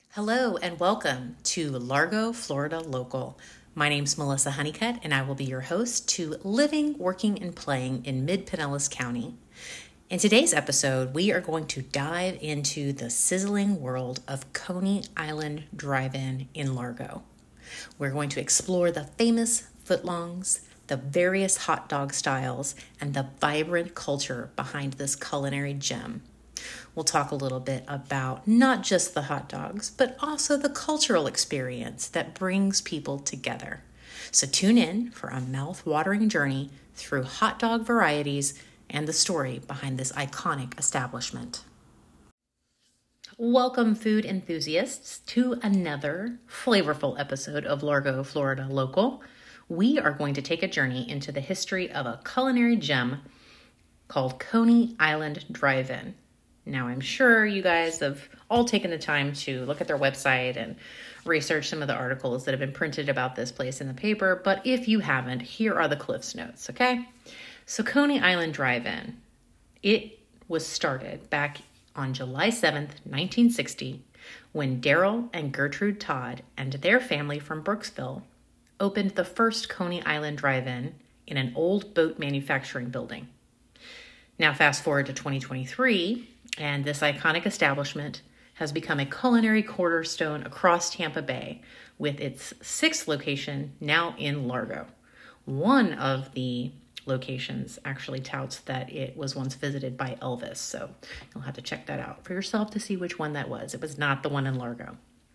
Hello and welcome to Largo, Florida Local. My name's Melissa Honeycutt and I will be your host to Living, Working, and Playing in Mid-Pinellas County. In today's episode, we are going to dive into the sizzling world of Coney Island Drive-In in Largo. We're going to explore the famous footlongs, the various hot dog styles, and the vibrant culture behind this culinary gem. We'll talk a little bit about not just the hot dogs, but also the cultural experience that brings people together. So tune in for a mouth-watering journey through hot dog varieties and the story behind this iconic establishment. Welcome, food enthusiasts, to another flavorful episode of Largo, Florida Local. We are going to take a journey into the history of a culinary gem called Coney Island Drive-In. Now, I'm sure you guys have all taken the time to look at their website and research some of the articles that have been printed about this place in the paper, but if you haven't, here are the Cliff's Notes, okay? So Coney Island Drive-In, it was started back on July 7th, 1960, when Daryl and Gertrude Todd and their family from Brooksville opened the first Coney Island Drive-In in an old boat manufacturing building. Now, fast forward to 2023, and this iconic establishment has become a culinary cornerstone across Tampa Bay with its sixth location now in Largo. One of the locations actually touts that it was once visited by Elvis, so you'll have to check that out for yourself to see which one that was. It was not the one in Largo.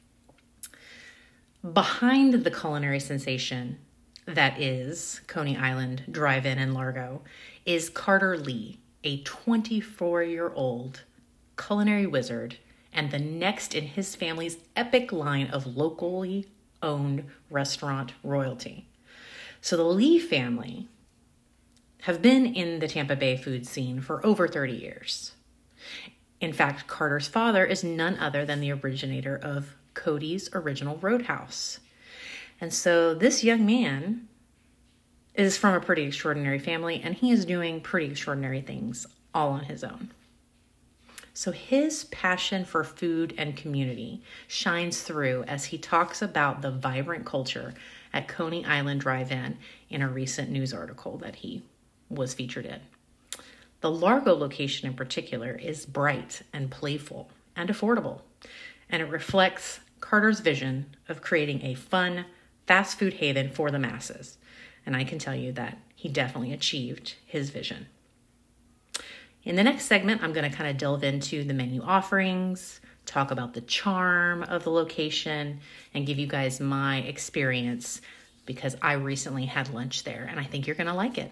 Behind the culinary sensation that is Coney Island Drive-In in Largo is Carter Lee, a 24-year-old culinary wizard and the next in his family's epic line of locally owned restaurant royalty. So the Lee family have been in the Tampa Bay food scene for over 30 years. In fact, Carter's father is none other than the originator of Cody's Original Roadhouse. And so this young man is from a pretty extraordinary family, and he is doing pretty extraordinary things all on his own. So his passion for food and community shines through as he talks about the vibrant culture at Coney Island Drive-In in a recent news article that he was featured in. The Largo location in particular is bright and playful and affordable, and it reflects Carter's vision of creating a fun, fast food haven for the masses. And I can tell you that he definitely achieved his vision. In the next segment, I'm going to kind of delve into the menu offerings, talk about the charm of the location, and give you guys my experience because I recently had lunch there and I think you're going to like it.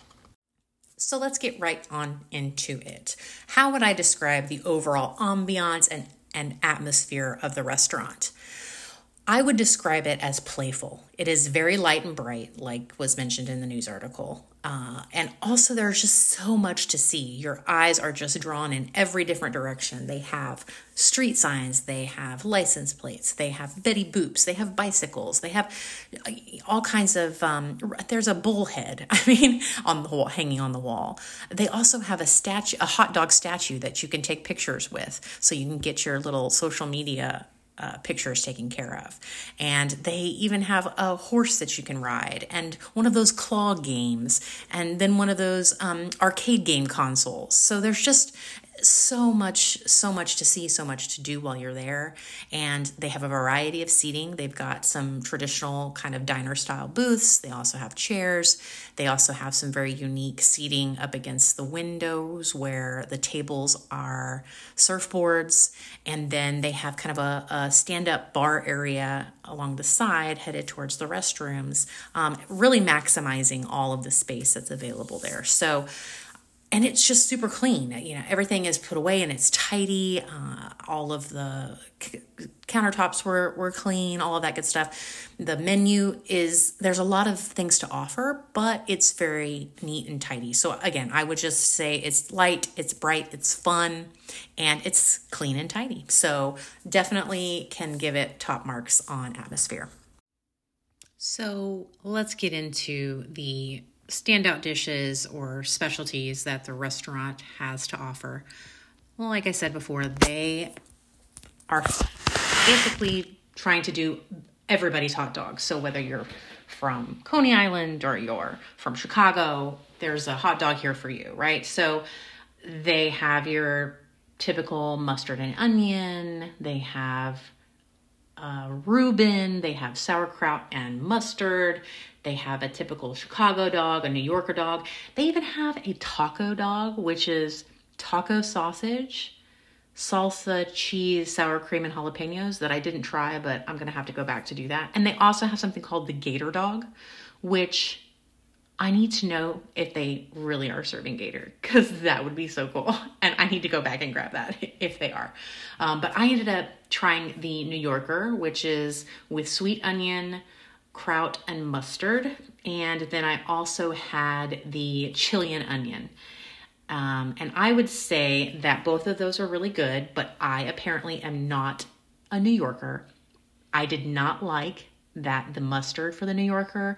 So let's get right on into it. How would I describe the overall ambiance and atmosphere of the restaurant? I would describe it as playful. It is very light and bright, like was mentioned in the news article. And also there's just so much to see. Your eyes are just drawn in every different direction. They have street signs, they have license plates, they have Betty Boops, they have bicycles, they have all kinds of, there's a bullhead, on the wall, hanging on the wall. They also have a hot dog statue that you can take pictures with, so you can get your little social media pictures taken care of. And they even have a horse that you can ride and one of those claw games and then one of those arcade game consoles. So there's just so much to see, so much to do while you're there. And they have a variety of seating. They've got some traditional kind of diner style booths. They also have chairs. They also have some very unique seating up against the windows where the tables are surfboards. And then they have kind of a stand-up bar area along the side headed towards the restrooms, really maximizing all of the space that's available there. And it's just super clean. Everything is put away and it's tidy. All of the countertops were clean, all of that good stuff. The menu there's a lot of things to offer, but it's very neat and tidy. So again, I would just say it's light, it's bright, it's fun, and it's clean and tidy. So definitely can give it top marks on atmosphere. So let's get into the standout dishes or specialties that the restaurant has to offer. Well, like I said before, they are basically trying to do everybody's hot dog. So whether you're from Coney Island or you're from Chicago, there's a hot dog here for you, right? So they have your typical mustard and onion. They have Reuben. They have sauerkraut and mustard. They have a typical Chicago dog, a New Yorker dog. They even have a taco dog, which is taco sausage, salsa, cheese, sour cream, and jalapenos that I didn't try, but I'm going to have to go back to do that. And they also have something called the Gator dog, which I need to know if they really are serving gator, because that would be so cool. And I need to go back and grab that if they are. But I ended up trying the New Yorker, which is with sweet onion, kraut, and mustard. And then I also had the Chilean onion. And I would say that both of those are really good, but I apparently am not a New Yorker. I did not like that the mustard for the New Yorker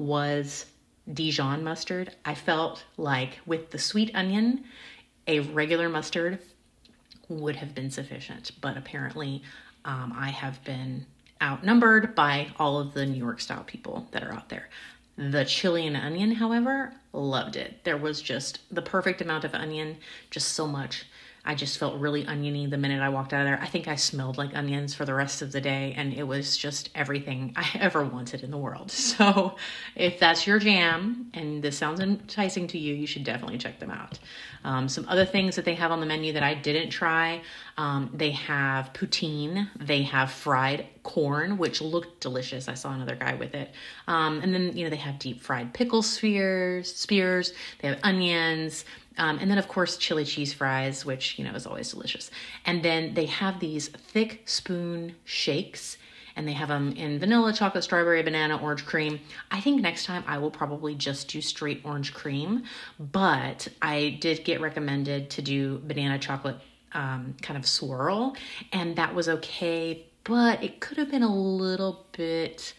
was Dijon mustard. I felt like with the sweet onion, a regular mustard would have been sufficient, but apparently I have been outnumbered by all of the New York style people that are out there. The Chilean onion, however, loved it. There was just the perfect amount of onion, just so much. I just felt really oniony the minute I walked out of there. I think I smelled like onions for the rest of the day, and it was just everything I ever wanted in the world. So if that's your jam and this sounds enticing to you, you should definitely check them out. Some other things that they have on the menu that I didn't try, they have poutine. They have fried corn, which looked delicious. I saw another guy with it. And then, they have deep fried pickle spears. They have onions. And then, of course, chili cheese fries, which, is always delicious. And then they have these thick spoon shakes, and they have them in vanilla, chocolate, strawberry, banana, orange cream. I think next time I will probably just do straight orange cream, but I did get recommended to do banana chocolate kind of swirl, and that was okay, but it could have been a little bit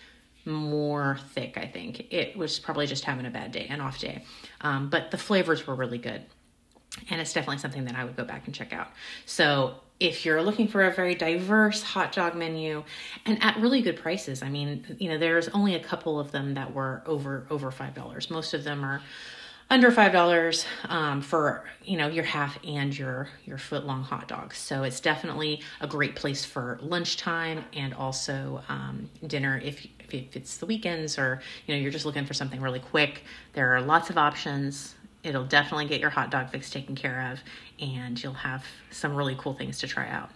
more thick, I think. It was probably just having a bad day, an off day. But the flavors were really good. And it's definitely something that I would go back and check out. So if you're looking for a very diverse hot dog menu and at really good prices, I mean, there's only a couple of them that were over $5. Most of them are under $5 for, your half and your foot long hot dogs. So it's definitely a great place for lunchtime and also dinner if it's the weekends or, you're just looking for something really quick. There are lots of options. It'll definitely get your hot dog fix taken care of, and you'll have some really cool things to try out.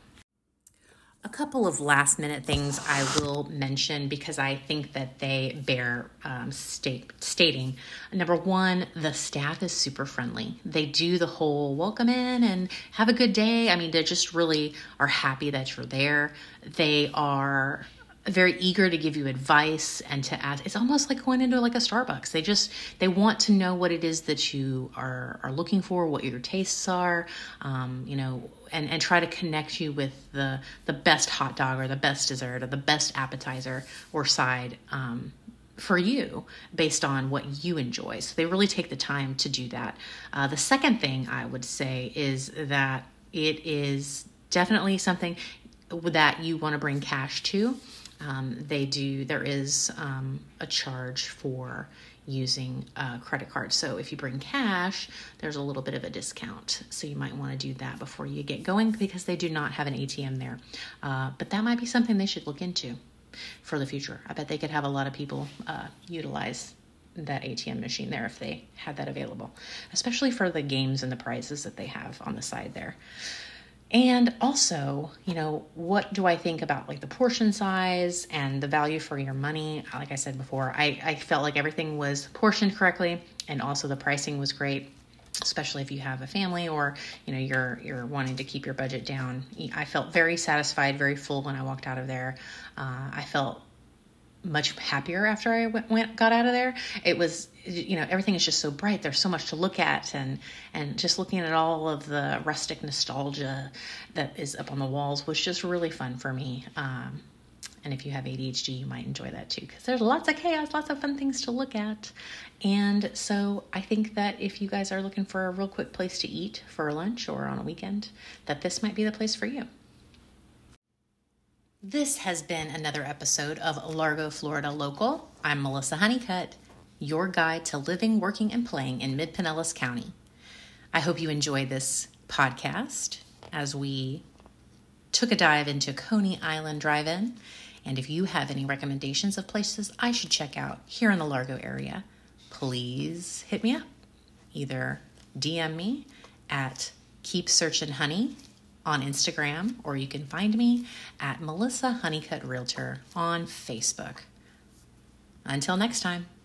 A couple of last minute things I will mention because I think that they bear stating. Number one, the staff is super friendly. They do the whole welcome in and have a good day. I mean, they just really are happy that you're there. They are very eager to give you advice and to ask. It's almost like going into like a Starbucks. They want to know what it is that you are looking for, what your tastes are, and try to connect you with the best hot dog or the best dessert or the best appetizer or side for you based on what you enjoy. So they really take the time to do that. The second thing I would say is that it is definitely something that you want to bring cash to. There is a charge for using a credit card. So if you bring cash, there's a little bit of a discount. So you might want to do that before you get going because they do not have an ATM there. But that might be something they should look into for the future. I bet they could have a lot of people utilize that ATM machine there if they had that available, especially for the games and the prizes that they have on the side there. And also, what do I think about like the portion size and the value for your money? Like I said before, I felt like everything was portioned correctly and also the pricing was great, especially if you have a family or, you're wanting to keep your budget down. I felt very satisfied, very full when I walked out of there. I felt much happier after I got out of there. It was, everything is just so bright. There's so much to look at and just looking at all of the rustic nostalgia that is up on the walls was just really fun for me. And if you have ADHD, you might enjoy that too, because there's lots of chaos, lots of fun things to look at. And so I think that if you guys are looking for a real quick place to eat for lunch or on a weekend, that this might be the place for you. This has been another episode of Largo, Florida Local. I'm Melissa Honeycutt, your guide to living, working, and playing in Mid-Pinellas County. I hope you enjoyed this podcast as we took a dive into Coney Island Drive-In. And if you have any recommendations of places I should check out here in the Largo area, please hit me up. Either DM me at Keep Searchin' Honey on Instagram, or you can find me at Melissa Honeycutt Realtor on Facebook. Until next time.